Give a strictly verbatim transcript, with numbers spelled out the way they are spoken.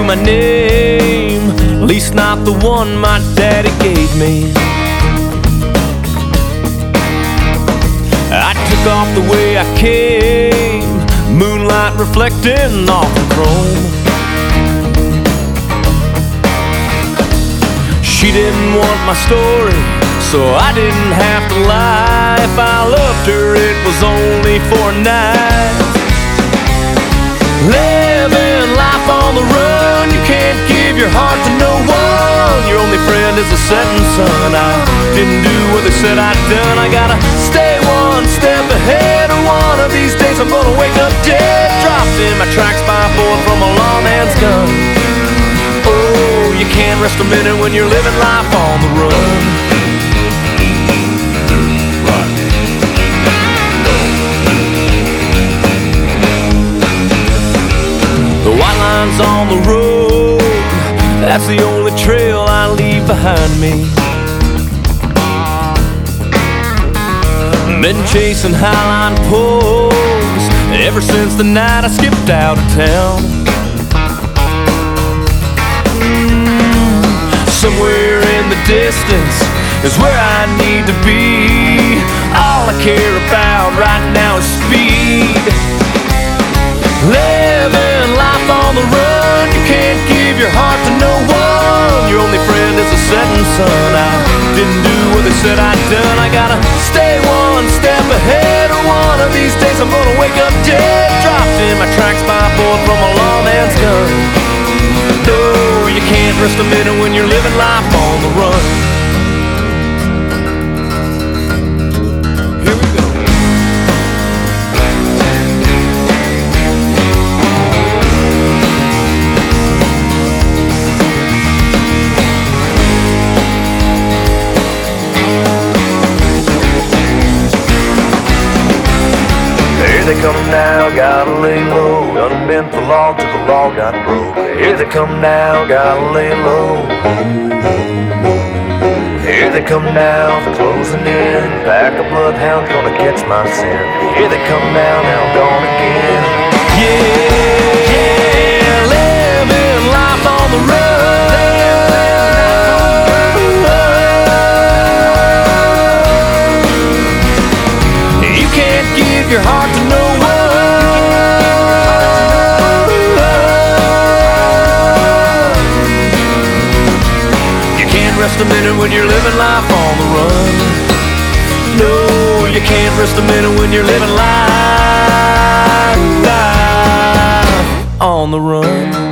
my name, at least not the one my daddy gave me. I took off the way I came, moonlight reflecting off the chrome. She didn't want my story, so I didn't have to lie. If I loved her, it was only for a night. Living life on the run, you can't give your heart to no one. Your only friend is the setting sun. I didn't do what they said I'd done. I gotta stay one step ahead, or one of these days I'm gonna wake up dead, dropped in my tracks by a bullet from a lawman's gun. Oh, you can't rest a minute when you're living life on the run. The white line's on the road, that's the only trail I leave behind me. Been chasing highline poles ever since the night I skipped out of town. Somewhere in the distance is where I need to be. All I care about right now is speed. Living life on the run, you can't give your heart to no one. Your only friend is the setting sun. I didn't do what they said I'd done. I gotta stay one step ahead, or one of these days I'm gonna wake up dead, dropped in my tracks by a bullet from a lawman's gun. No, you can't rest a minute when you're living life on the run. Here we go. Here they come now, gotta lay low. Unbent the law till the law got broke. Here they come now, gotta lay low. Here they come now, they're closing in. Pack a bloodhound, gonna catch my sin. Here they come now, now gone again. Yeah, yeah, living life on the run. You can't give your heart to no one. Rest a minute when you're living life on the run. No, you can't rest a minute when you're living life, life on the run.